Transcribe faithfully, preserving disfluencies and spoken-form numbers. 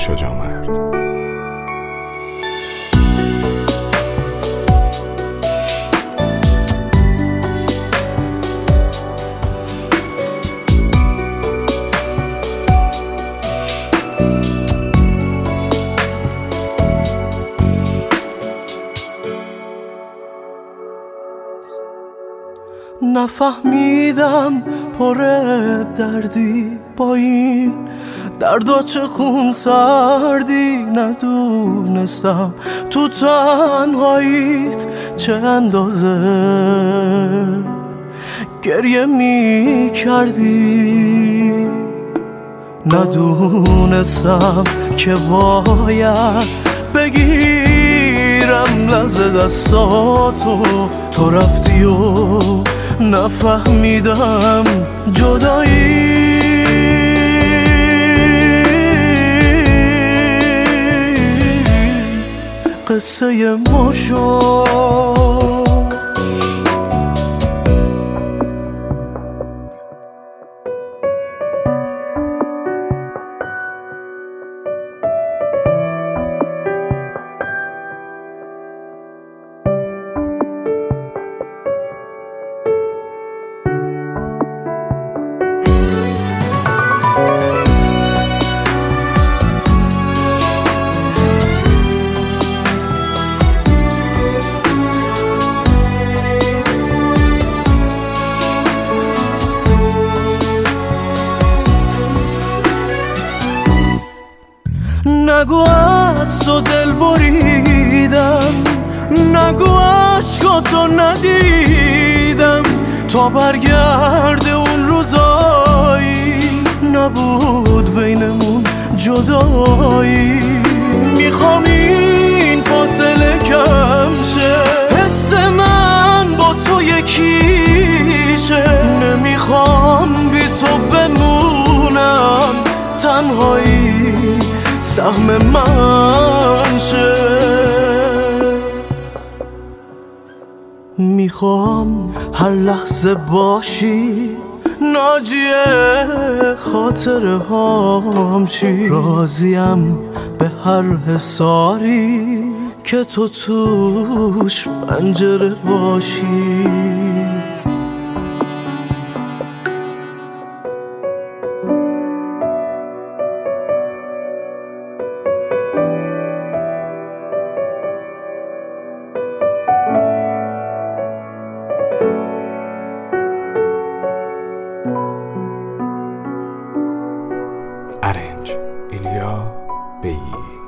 شجاع مرد. نفهمیدم پر دردی با این دردا چه خون سردی، ندونستم تو تنهاییت چه اندازه گریه می کردی، ندونستم که باید بگیرم لحظه دستاتو، تو رفتی و نفهمیدم جدایی قصه ما شد. نگو از تو دل بریدم، نگو عشقاتو ندیدم، تا برگرده اون روزایی نبود بینمون جدایی. میخوام این فاصله کم شه، حس من با تو یکیشه، نمیخوام بی تو بمونم، تنهایی سهم من شه. میخوام هر لحظه باشی ناجیه خاطره هام چی، راضیم به هر حصاری که تو توش پنجره باشی. ارنج ایلیا بیگی.